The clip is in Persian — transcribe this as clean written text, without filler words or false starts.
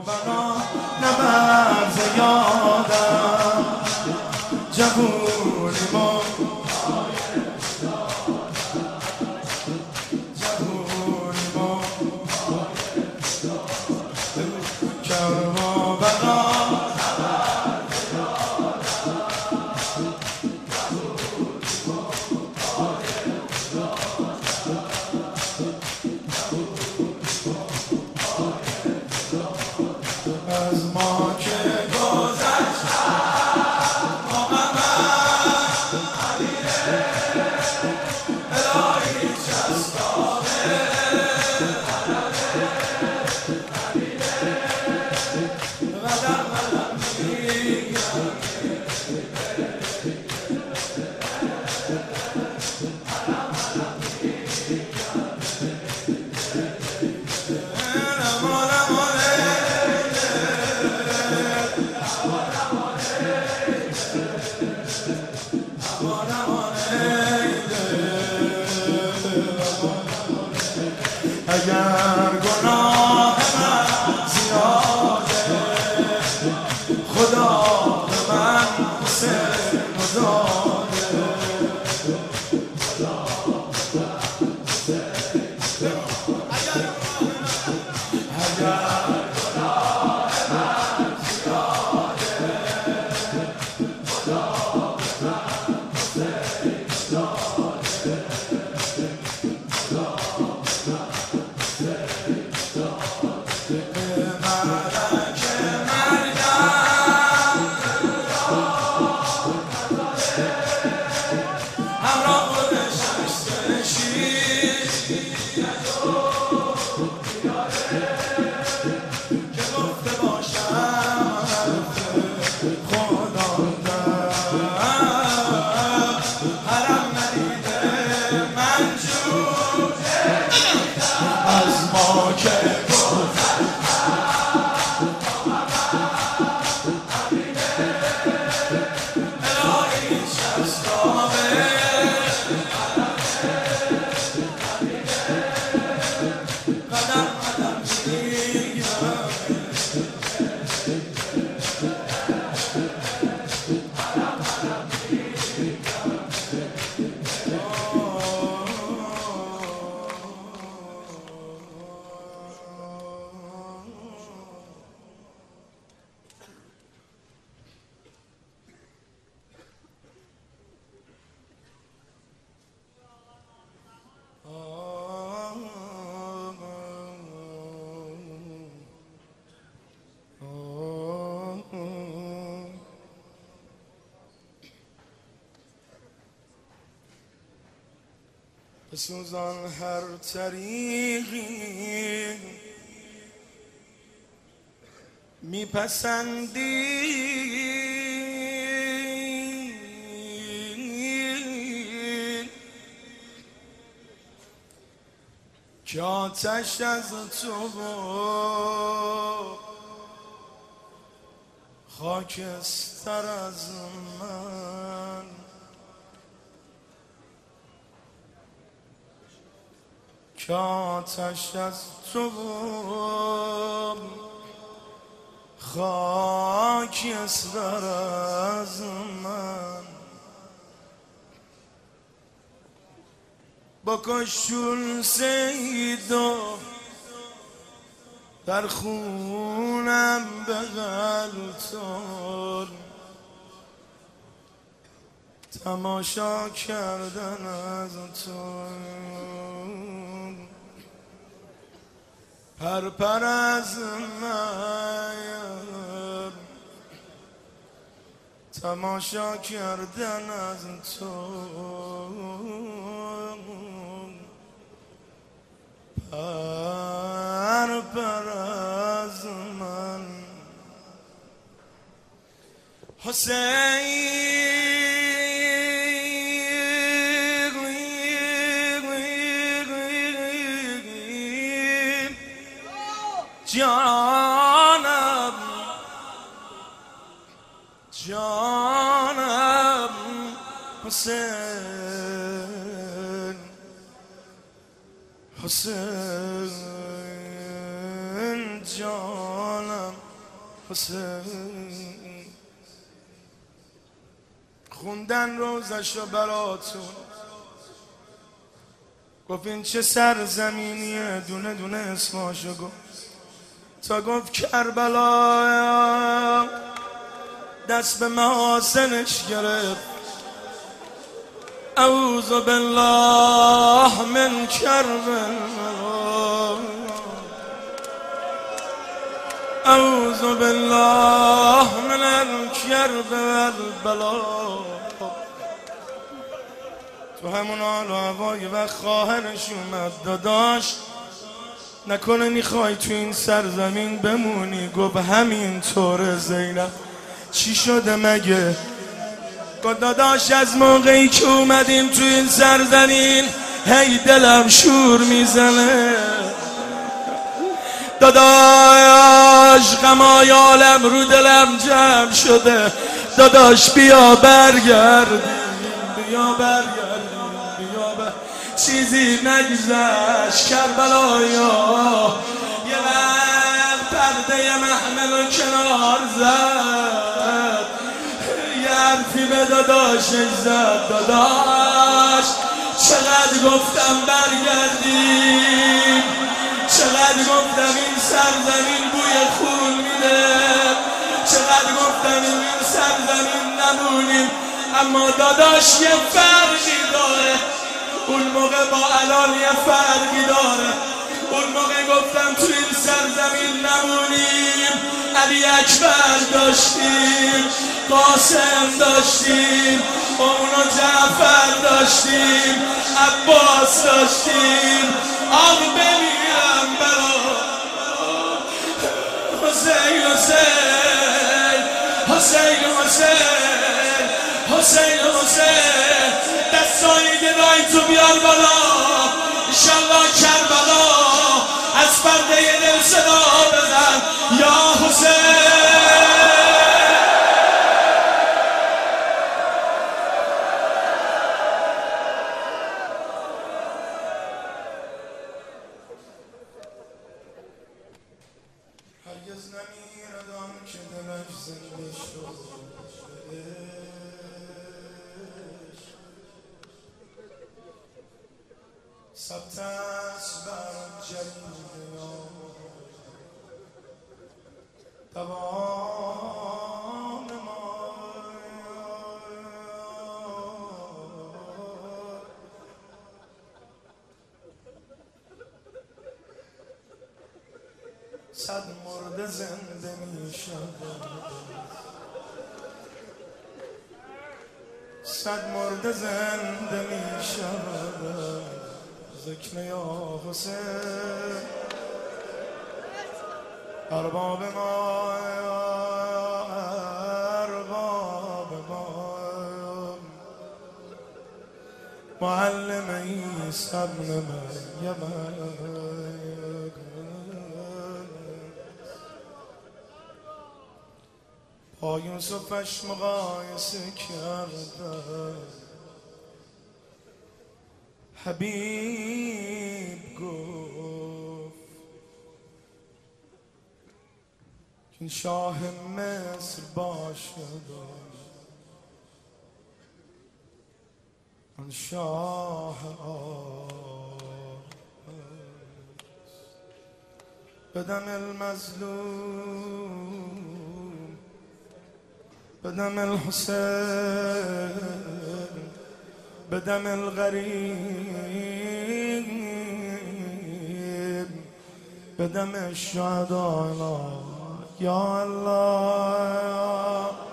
بنا نبرز یادم جوونی ما از ما که گذشتم محمد علیه الهی چسبانه قدم قدم میگم اگر گناه من زیاده خدا به من حسین داده اگر گناه من زیاده خدا به من حسین داده از ما که الهی چسبانه قدم قدم میگم بسوزان هر طریقی میپسندی که آتش از تو خاکستر از من که آتش از تو خاکستر از من بکش چون سیدو در خونم بغلطان تماشا کردن از تو پر از من تماشا کردن از تو پر از من حسین جانم جانم حسین حسین جانم حسین خوندن روزش رو براتون، گفت این چه سرزمینیه، دونه دونه اسماشو گفت تا گفت کربلا، دست به محاسنش گرفت. اعوذ بالله من کربلا، اعوذ بالله من الکرب والبلا. تو همون حال و هوای وقت خواهرش اومد، داداش نکنه میخوای تو این سرزمین بمونی؟ گفت همین طوره زینب. چی شده مگه؟ گفت داداش از موقعی که اومدیم تو این سرزمین هی دلم شور میزنه، داداش غمای عالم رو دلم جمع شده، داداش بیا برگردیم، بیا برگردیم، بیا چیزی نگذشت کربلایا. یه وقت پرده محمل و کنار زد، یه حرفی به داداشش زد، داداش چقدر گفتم برگردیم، چقدر گفتم این سرزمین بوی خون میده، چقدر گفتم این سرزمین نمونیم، اما داداش یه فرقی داره، اون موقع با الان یه فرقی داره. اون موقع گفتم تو این سرزمین نمونیم، علی اکبر داشتیم، قاسم داشتیم، اونو جعفر داشتیم، عباس داشتیم، آق بمیرم برا حسین حسین حسین حسین حسین حسین. دستایی گدایی تو بیار بالا، انشالله کربلا از پرده دل صدا بزن یا حسین. هرگز نمیردم که دلش زنده شد، ثبت است بر جریده دوام ما. صد مرده زنده می شود، صد مرده زنده می شود، ذکر یا حسین. ارباب ما ارباب ما، معلم عیسی ابن مریم، با یوسفش مقایسه کردن. حبیب گفت که این شاه مصر باشد، آن شاه بدم المظلوم، بدم الحسین، بدم الغریب، بدم الشهداء. یا الله